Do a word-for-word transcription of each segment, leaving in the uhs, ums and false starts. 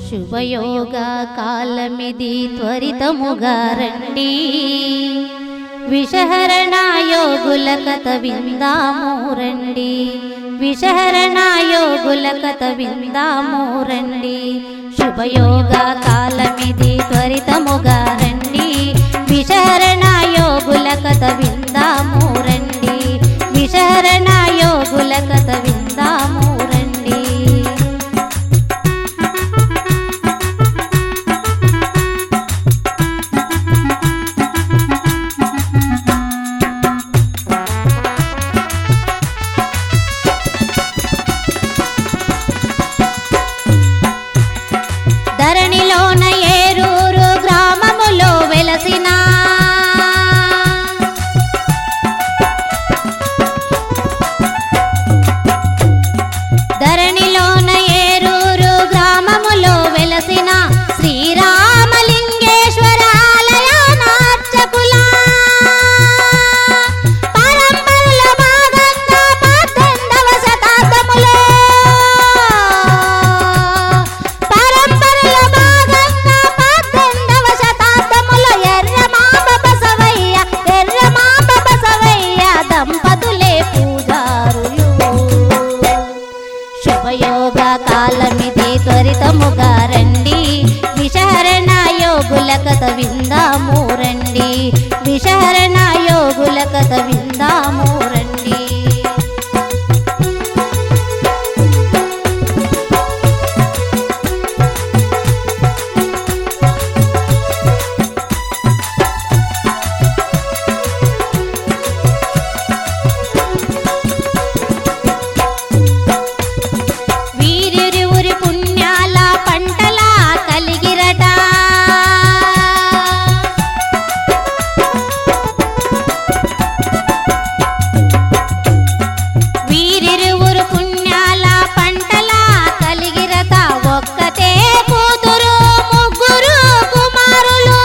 శుభయోగ కాలమిది త్వరితముగా రండి, విషహరణ యోగుల కథ విందాము రండి, విషహరణ యోగుల కథ విందాము రండి. శుభయోగ కాలమిది త్వరితముగా రండి, విషహరణ యోగుల కథ విందాము రండి, విషహరణ యోగుల కథ విందాము రండి. ధరణిలోన ఏరూరు గ్రామములో వెలసిన ధరణిలోన ఏరూరు గ్రామములో వెలసిన శ్రీరామలింగేశ్వర ఆలయానార్చకుల పరంపరల భాగంగా పద్దెనిమిదవ శతాబ్దములో పరంపరల భాగంగా పద్దెనిమిదవ శతాబ్దములో ఎర్రమాంబ బసవయ్య ఎర్రమాంబ బసవయ్య దంపతులే పూజారులు. శుభయోగ కాలమిది త్వరితముగా రండి, విషహరణ యోగుల కథ విందాము రండి, విషహరణ యోగుల కథ విందాము రండి. వీరిరువురి పుణ్యాల పంటల కలిగిరట, వీరిరువురు పుణ్యాల పంటల కలిగిరత. ఒక్కతే కూతురు ముగ్గురు కుమారులు,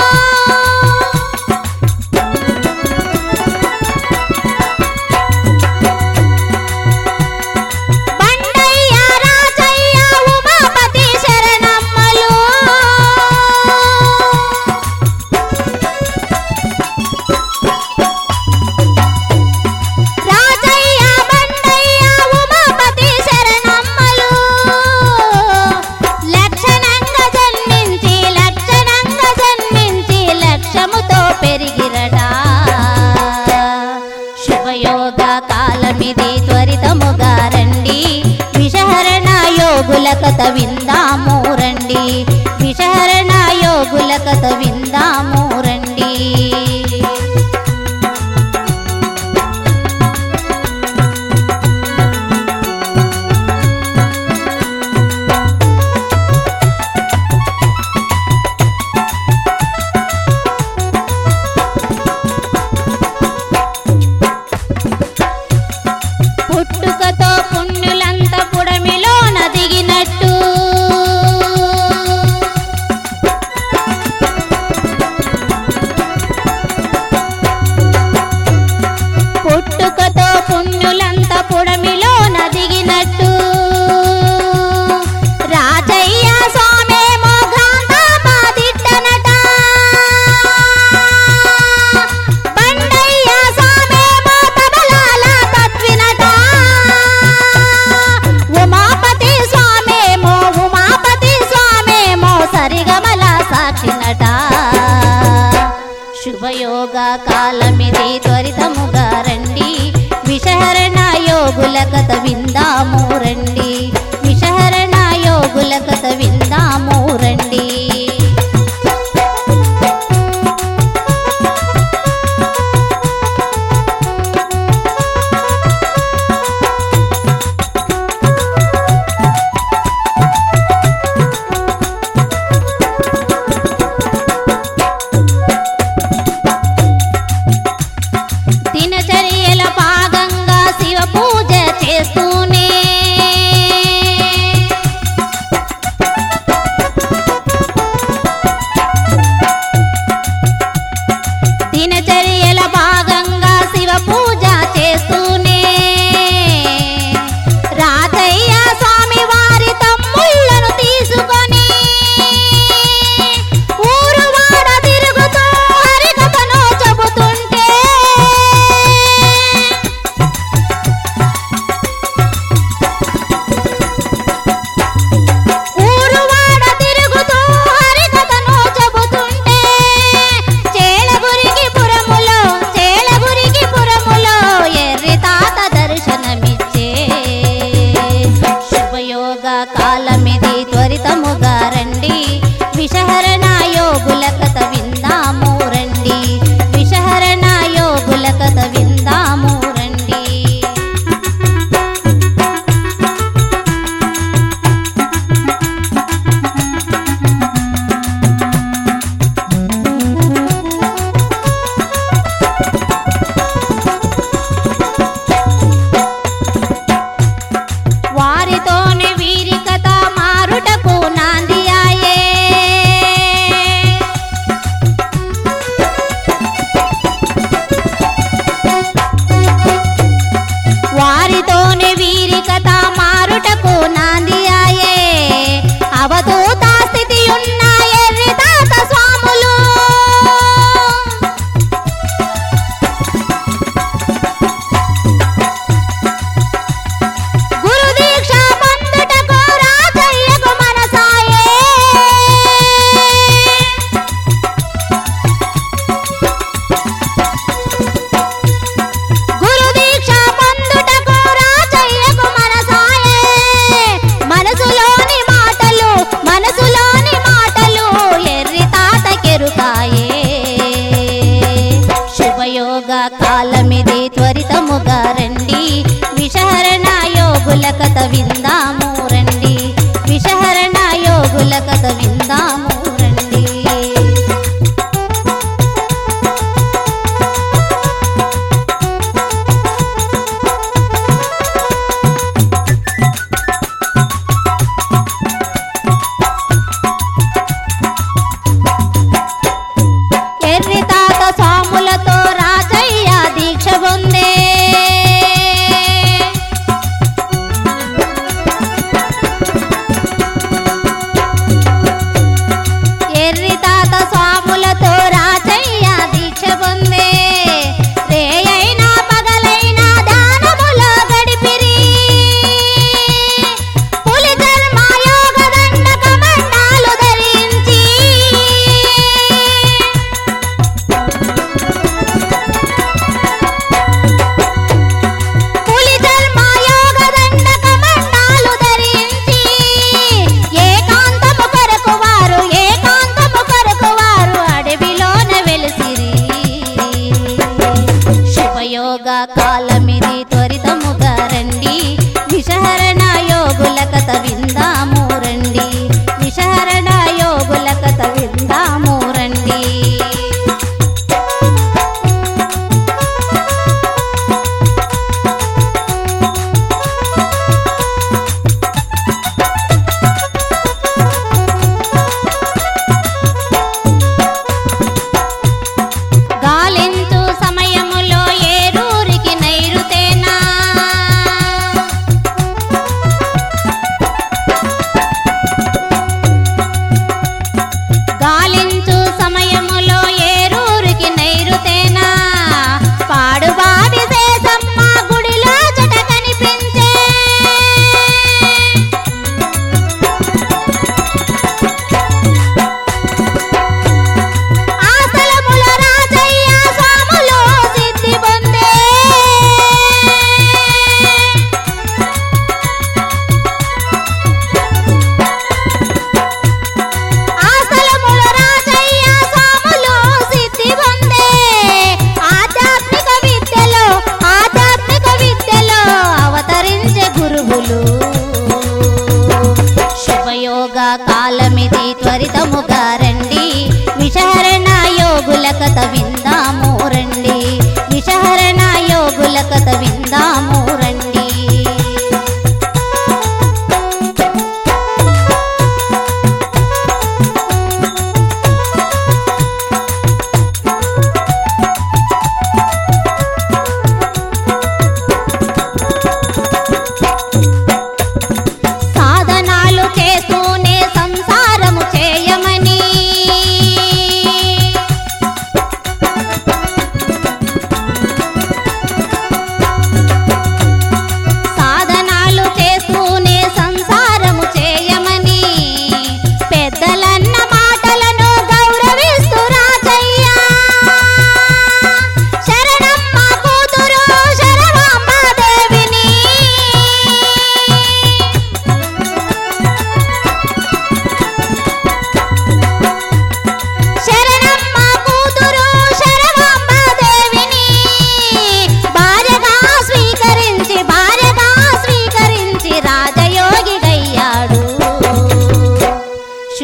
బండయ్య రాజయ్య ఉమాపతి శరణమ్మలు, రాజయ్య బండయ్య ఉమాపతి శరణమ్మలు. లక్షణంగా జన్మించి లక్షణంగా జన్మించి లక్ష్యముతో పెరిగిరట. శుభయోగ కాలమిది త్వరితముగా రండి, విషహరణ యోగుల కథ విందాము రండి, విషహరణ యోగుల కథ విందాము రండి. పుట్టుకతో పుణ్యులంత పుడమిలోన దిగినట్టు, పుట్టుకతో పుణ్యులంత పుడమిలోన దిగినట్టు. రాజయ్య స్వామేమో గ్రాంథాపాదిట్టనట, బండయ్య స్వామేమో తబలాల తత్వినట, ఉమాపతి స్వామేమో ఉమాపతి స్వామేమో సరిగమల సాక్షినట. శుభయోగ కాలమిది త్వరితముగా రండి, విషహరణ యోగుల కథ విందాము రండి, విషహరణ యోగుల కథ విందాము రండి. దినచర్యల భాగంగా శివ పూజ చేస్తూనే కాలమిది త్వరితముగా రండి విషహరణ యోగుల కథ విందాము రండి విషహరణ యోగుల కథ విందాము రండి. వారితోనే వీరి కథ మారుటకు నాంది ఆయే వారితోనే వీరి కథ మారుటకు నాంది ఆయే అవధూత స్థితి ఉన్న ఎర్రి తాత స్వాములు గురు దీక్ష పొందుటకు రాజయ్యకు మనసాయే గురు దీక్ష పొందుటకు రాజయ్యకు మనసాయే మనసులోని మాటలు మనసులోని మాటలు ఎర్రి తాత కెరుకాయే శుభయోగ కాలమిది త్వరితముగా రండి విషహరణ యోగుల కథ విందాము రండి విషహరణ యోగుల కథ విందాము రండి. ఎర్రి తాత స్వాములతో రాజయ్య దీక్ష పొందే ఎర్రి తాత స్వాములతో రాజయ్య దీక్ష పొందే రేయైనా పగలైనా ధ్యానములో గడిపిరి పులి ధర్మ యోగ దండక మండాలు ధరించి పులి ధర్మ యోగ దండక మండాలు ధరించి ఏకాంతము కొరకు వారు ఏకాంతము కొరకు వారు అడవిలోన వెలిసిరి శుభయోగ కాలమిది త్వరితముగా రండి విషహరణ యోగుల కథ విందాము రండి విషహరణ యోగుల కథ విందాము రండి. గాలించు సమయములో ఏరూరికి నైరుతేనా గాలించు సమయములో ఏరూరికి నైరుతేనా పాడుబావి శేషమ్మ గుడిలో జట కనిపించే ఆస్థలముల రాజయ్య స్వాములు సిద్ధి పొందే ఆస్థలముల రాజయ్య స్వాములు సిద్ధి పొందే ఆధ్యాత్మిక విద్యలో ఆధ్యాత్మిక విద్యలో అవతరించే గురువులు శుభయోగ కాలమిది త్వరితముగా రండి విషహరణ యోగుల కథ విందాము రండి విషహరణ యోగుల కథ విందాము రండి. సాధనాలు చేస్తూనే సంసారము చేయమని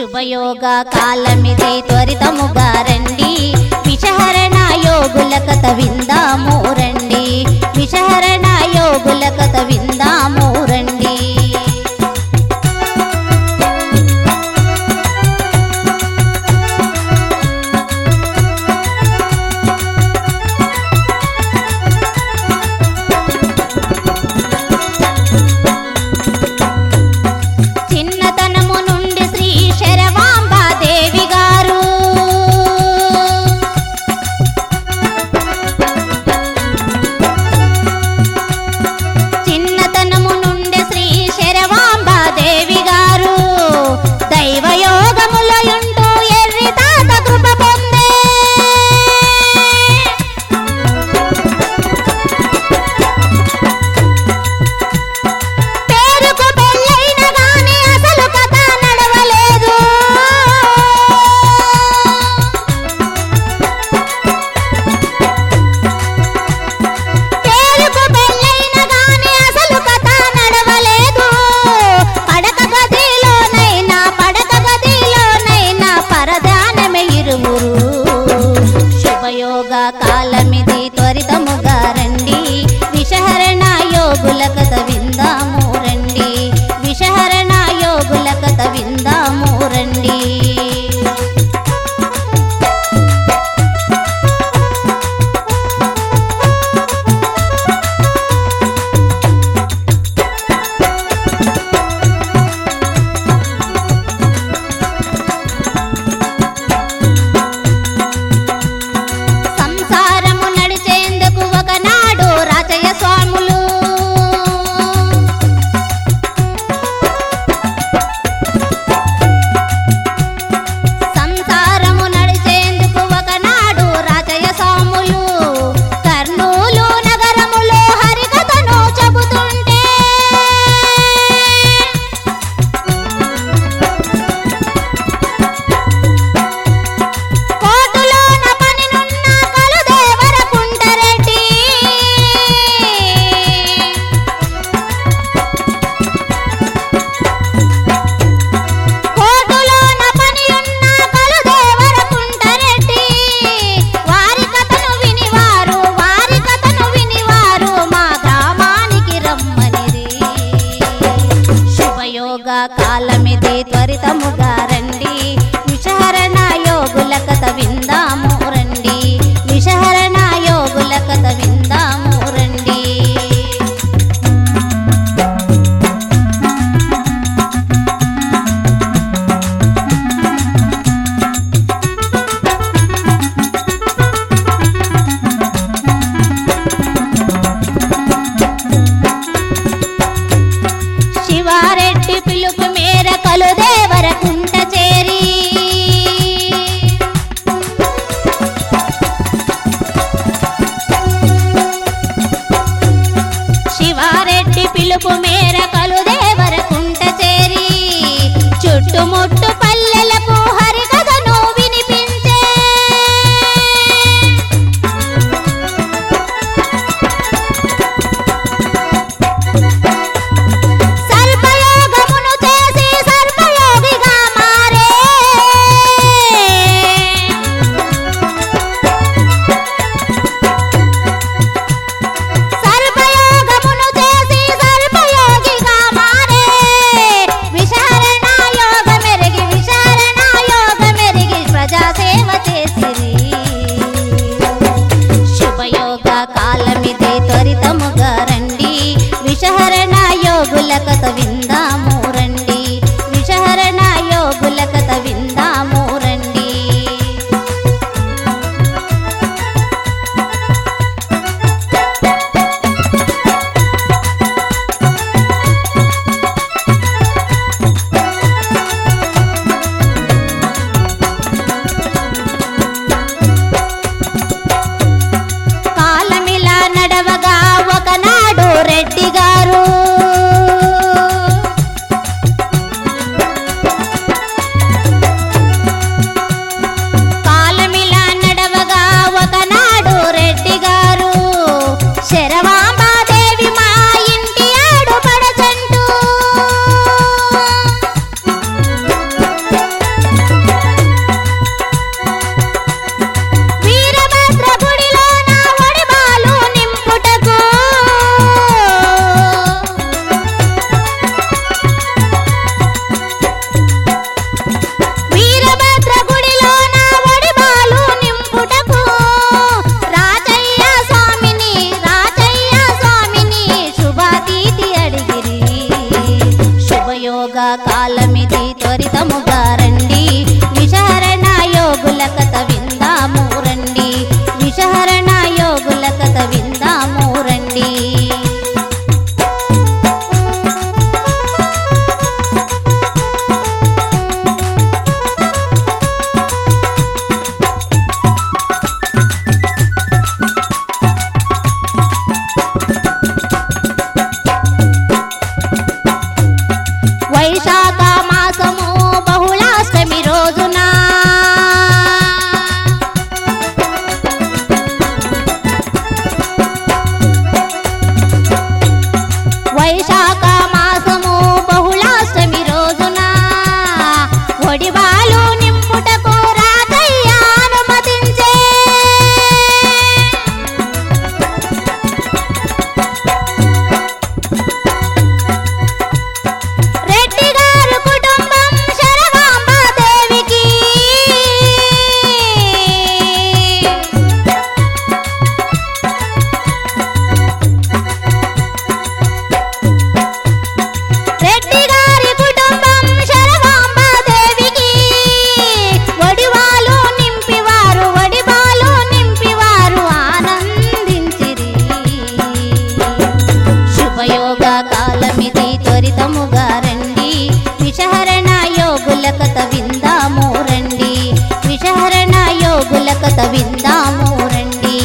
శుభయోగ కాలమిది త్వరితముగా రండి, విషహరణ యోగుల కథ విందాము రండి, విషహరణ యోగుల కథ విందాము రండి. శుభయోగ కాలమిది త్వరితముగా రండి, విషహరణ యోగుల కథ విందాము రండి, విషహరణ యోగుల కథ విందాము రండి. కాలమిది త్వరితముగా రండి, విషహరణ యోగుల కథ విందాము రండి, విషహరణ యోగుల కథ విందాము రండి. శివారెడ్డి పిలుపు మేర కలుదేవర కుంట చేరి, శివారెడ్డి పిలుపు మేర కలుదేవర కుంట చేరి, చుట్టుముట్టు పల్లెలకు హరికథను వినిపించే, విషహరణ యోగ మెరిగి కాలమిది త్వరితముగా రండి విషహరణ యోగుల కథ విందాము రండి విషహరణ యోగుల కథ విందాము రండి వైశాఖ మాసము బహుళాష్టమి రోజున వైశాఖ మాసము బహుళాష్టమి రోజున ఒడివాలు నింపుటకు రాజయ్య అనుమతించే రెడ్డి గారు కుటుంబం శరవాంబ దేవికి రెడ్డి గారి కుటుంబం శరవాంబ దేవికి వడివాలు నింపివారు వడివాలు నింపివారు ఆనందించిరి శుభయోగ కాలమిది త్వరితముగా రండి విషహరణ యోగుల కథ విందాము రండి విషహరణ యోగుల కథ విందాము రండి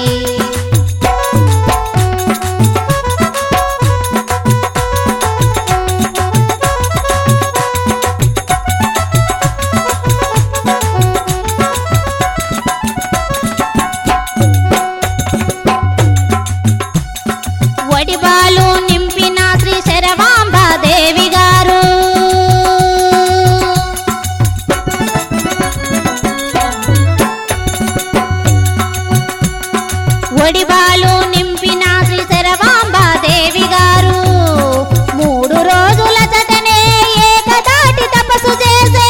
వడివాలు నింపిన శ్రీ శరవాంబ దేవి గారు వడివాలు నింపిన శ్రీ శరవాంబ దేవి గారు మూడు రోజుల చటనే ఏకదాటి తపస్సు చేసే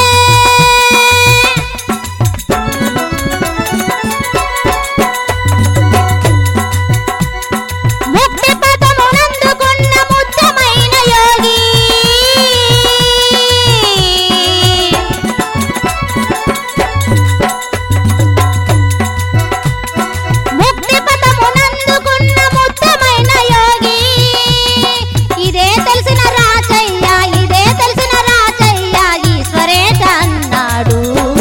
ముక్తి పదమునందుకున్న ముత్తమైన యోగి ముక్తి పదమునందుకున్న ముత్తమైన యోగి ఇదే తెలిసిన రాజయ్య ఇదే తెలిసిన రాజయ్య ఈశ్వరేట అన్నాడు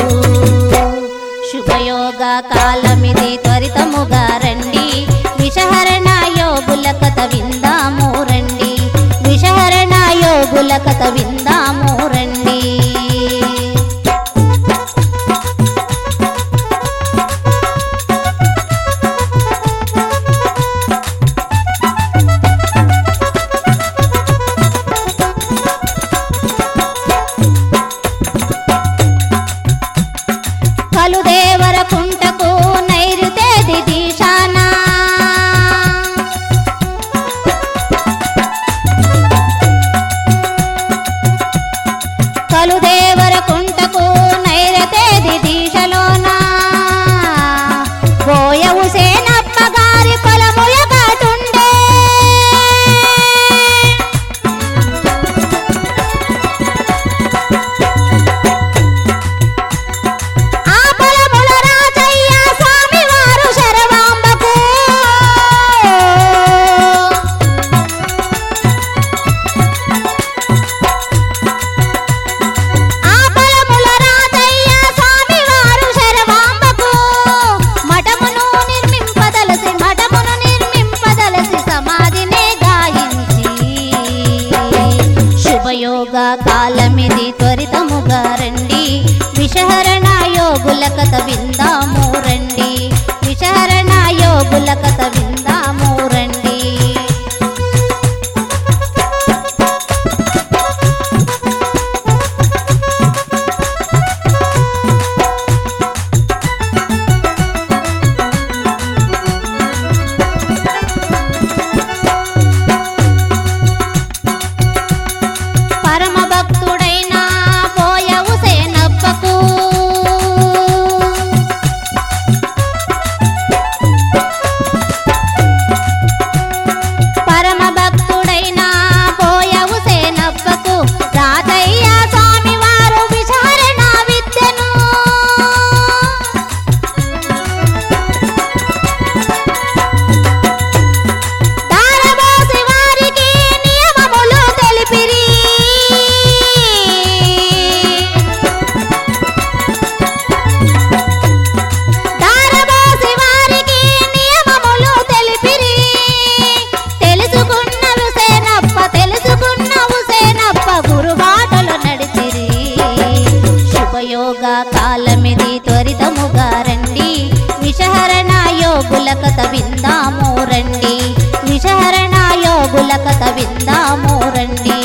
శుభయోగ కాలమిది త్వరితముగా రండి విషహరణ యోగుల కథ విందాము రండి విషహరణ యోగుల కథ విందాము రండి కలుదేవర కుంటకు నైరుతేది దీశాన కలుదేవర కుంటకు నైరుతేది దీశలోన బోయవు సేనప్ప గారి పొలముల కాటుండే ఆ పొలముల రాజయ్య స్వామివారు శరవాంబకు ఆ పొలముల రాజయ్య స్వామివారు శరవాంబకు మఠమును నిర్మింపదలసి మఠమును నిర్మింపదలసి సమాధినే గాయించి శుభయోగ కాలమిది త్వరితముగా రండి విషహరణ యోగుల కథ విందాము రండి విషహరణ యోగుల కథ విందాము రండి పరమ భక్తుడైన పోయవు సేనప్పకు శుభయోగ కాలమిది త్వరితముగా రండి, విషహరణ యోగుల కథ విందాము రండి, విషహరణ యోగుల కథ విందాము రండి.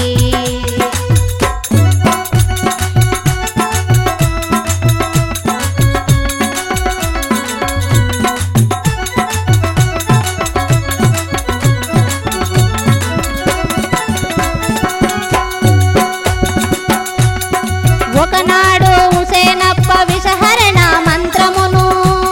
ఒకనాడు హుసేనప్ప విషహరణ మంత్రమును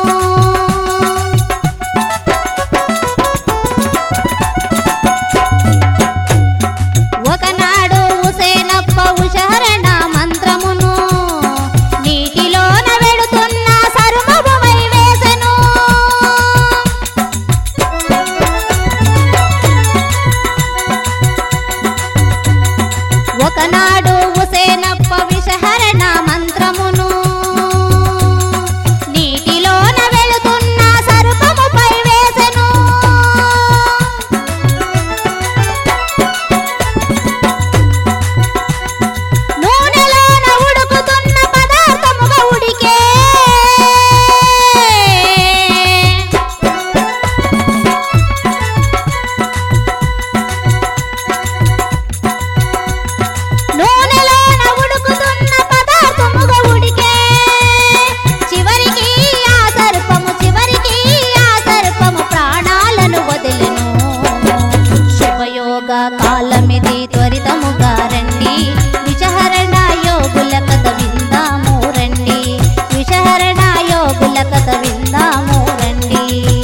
ఒకనాడు హుసేనప్ప విషహరణ మంత్రమును నీటిలోన వెడుతున్న సర్వముమై వేసెను. ఒకనాడు హుసేనప్ప విషహరణ మంత్రమును నీటిలోన వెళుతున్న సర్పముపై వేసెను. నూనెలోన ఉడుకుతున్న పదార్థముగా ఉడికే నూనెలోన ఉడుకుతున్న పదార్థముగా ఉడికే చివరికి ఆ సర్పము చివరికి ఆ సర్పము ప్రాణాలను వదిలెను. శుభయోగ కాలమిది త్వరితముగా రండి, విషహరణ యోగుల కథ విందాము రండి, విషహరణ యోగుల కథ విందాము రండి.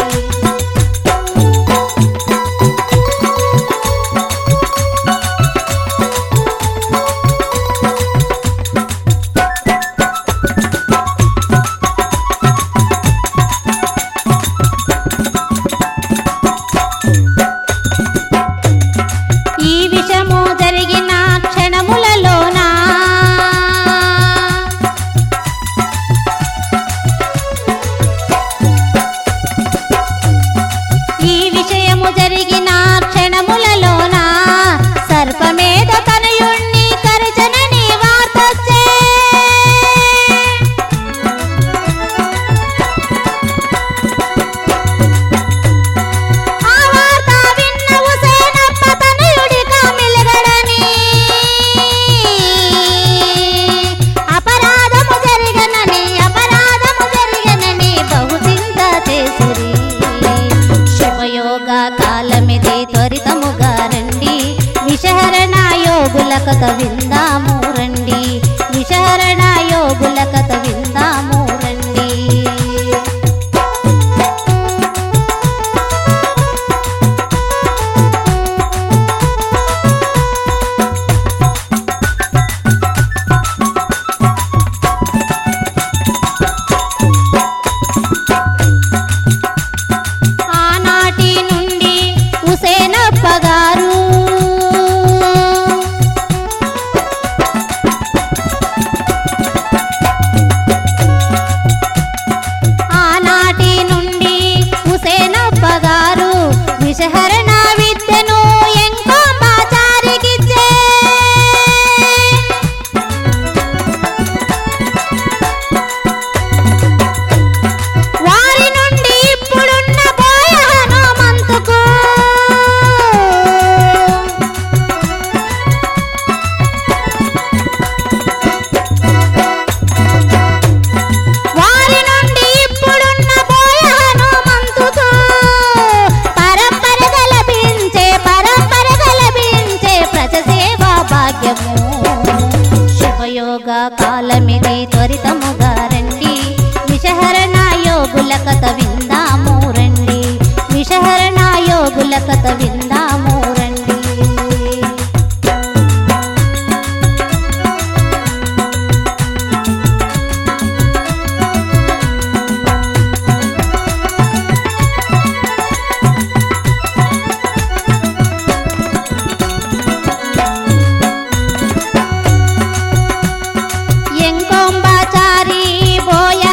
ఈ విషము జరిగిన క్షణములలోన ఈ విషయము జరిగిన క్షణములలోన సర్పమేద తనయుణ్ణి కరచనని వార్తొచ్చే. ఆ వార్త విన్న హుసేనప్ప తనయుడిగా మెలగడని అపరాధము జరిగనని అపరాధము జరిగనని బహుచింత చేసిరి. శుభయోగ కాలమిది త్వరితముగా రండి, విషహరణ యోగుల కథ విందాము రండి, విషహరణ యోగుల కథ విందాము రండి. ఆనాటి నుండి హుసేనప్ప గారు ఆనాటి నుండి హుసేనప్ప గారు విషహరణ విద్యను ఎంకొంబాచారికిచ్చే. వారి నుండి ఇప్పుడున్న బోయ హనుమంతుకు వారి నుండి ఇప్పుడున్న బోయ హనుమంతుకు పరంపరగా లభించే పరంపరగా లభించే ప్రజసేవా భాగ్యము. శుభయోగ కాలమిది త్వరితముగా రండి, విషహరణ యోగుల కథ విందాము రండి, విషహరణ యోగుల కథ విందాము రండి. ఎంకొంబాచారి బోయ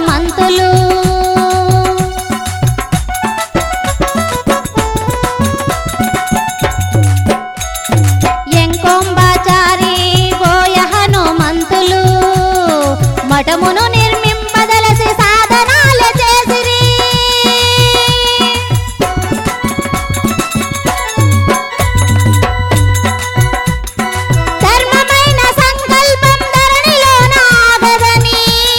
హనుమంతులు మఠమును నిర్మింపదలసి సాధనాలు చేసిరి. ధర్మమైన సంకల్పం ధరణిలోన ఆగదని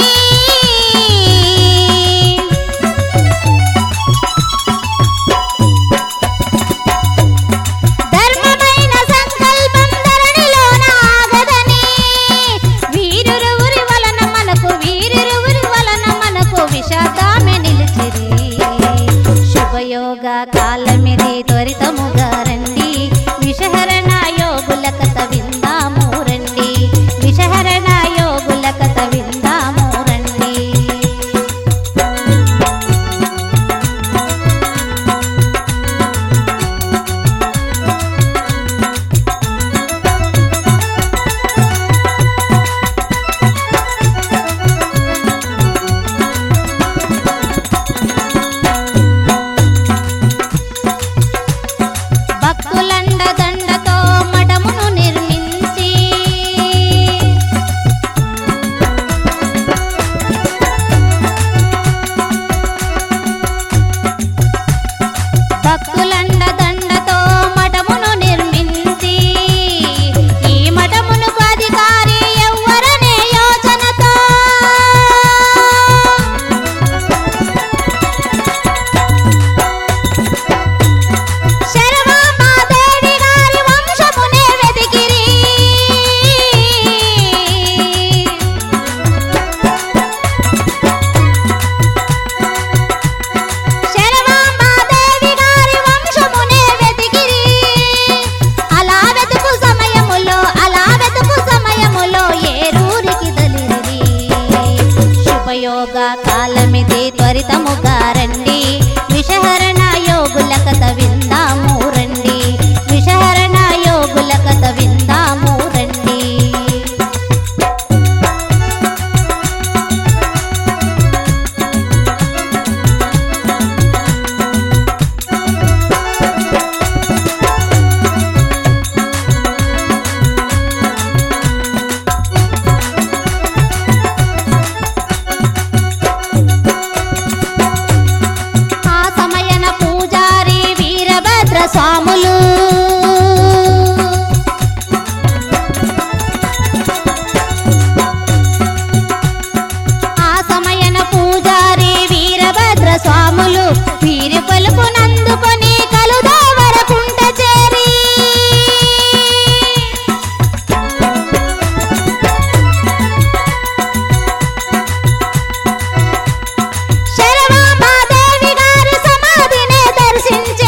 ధర్మమైన సంకల్పం ధరణిలోన ఆగదని వీరురువురి వలన మనకు వీరురువురి వలన మనకు విశాఖమే నిలిచిరి. శుభయోగ కాలమిది త్వరితముగా రండి, విషహరణ యోగుల కథ విందాము రండి, విషహరణ యోగుల కథ విందాము రండి. భక్తులండ దండతో మఠమును నిర్మించి భక్తులండ దండతో మఠమును నిర్మించి ఈ మఠమునకు అధికారి ఎవ్వరనే యోచనతో శరవామాదేవి గారి వంశమునే వెతికిరి. శరవామాదేవి గారి వంశమునే వెతికిరి. అలా వెతుకు సమయములో అలా వెతుకు సమయములో ఏరూరికి దలిరిరి. శుభయోగ కాలమిది త్వరితముగా రండి, విషహరణ యోగుల కథ విందాము రండి, విషహరణ యోగుల కథ విందాము రండి. ఆ సమయన పూజారి వీరభద్ర స్వాములు ఆ సమయన పూజారి వీరభద్ర స్వాములు వీరి పలుకునందుకొని కలుదావరకుంట చేరి శరవామాదేవి గారి సమాధినే దర్శించే.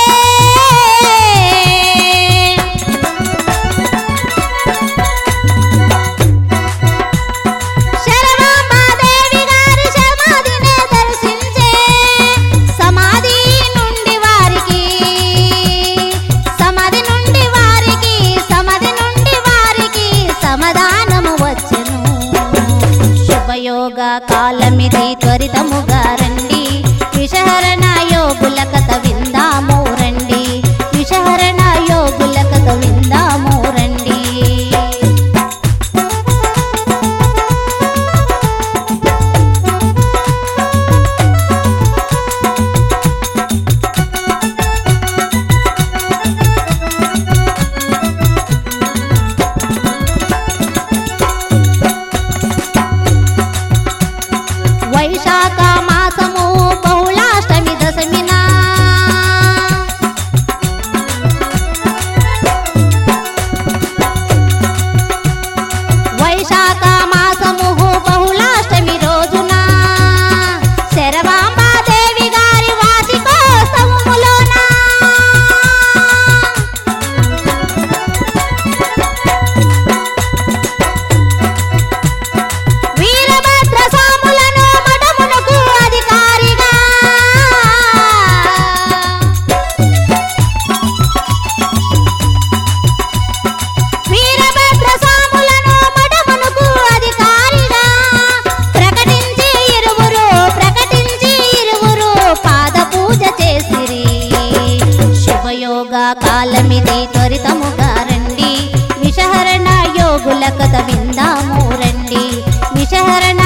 శరవామాదేవి గారి సమాధినే దర్శించే. సమాధి నుండి వారికి సమాధి నుండి వారికి సమాధి నుండి వారికి సమాధానము వచ్చెను. శుభయోగ కాలమిది త్వరితముగా రండి, విషహరణ యోగుల కథ విందాము రండి, విషహరణ యోగుల కథ విందాము రండి. వైశాఖ మాసము బహుళాష్టమి దశమిన వైశాఖ మాసము బహుళాష్టమి రోజున శరవాంబాదేవి గారి వార్షికోత్సవములోన వీరభద్ర స్వాములను మఠమునకు అధికారిగా వీరభద్ర స్వాములను మఠమునకు అధికారిగా ప్రకటించి ఇరువురు ప్రకటించి ఇరువురు పాద పూజ చేసిరి. శుభయోగ కాలమిది త్వరితముగా రండి, విషహరణ యోగుల కథ విందాము రండి, విషహరణ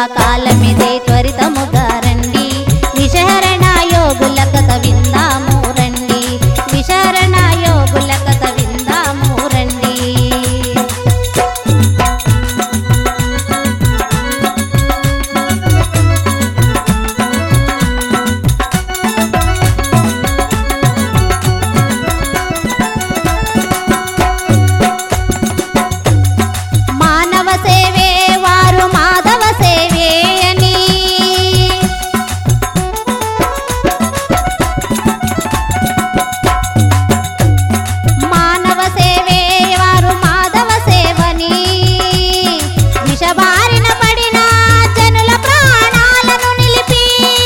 కాలమిదే త్వరితముగా రండి విశరణ యోగుల కథ విందాము రండి విశరణ యోగుల కథ విందాము రండి. మానవ సేవే వారు మాధవ సేవే అని మానవ సేవే వారు మాధవ సేవని విషబారిన పడిన జనుల ప్రాణాలను నిలిపి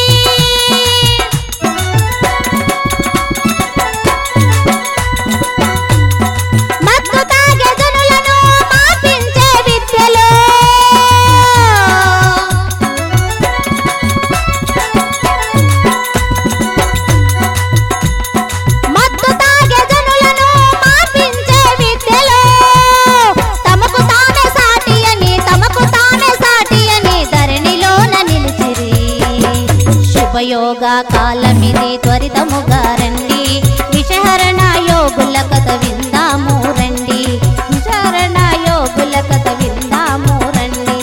మత్తు తాగే జనులను మాపించే విద్యలో మత్తు తాగే జనులను మాపించే విద్యలో తమకు తామే సాటి అని తమకు తామే సాటి అని ధరణిలోన నిలిచిరి. శుభయోగ కాలమిది త్వరితముగా రండి విశరణ యోగుల కథ విందాము రండి విశరణ యోగుల కథ విందాము రండి.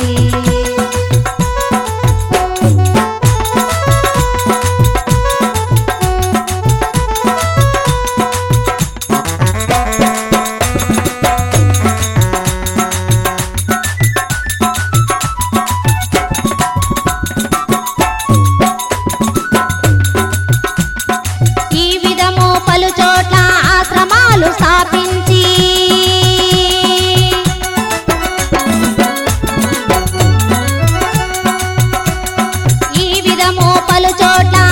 ఈ విధము పలు చోట్ల ఆశ్రమాలు స్థాపించి ఈ విధము పలు చోట్ల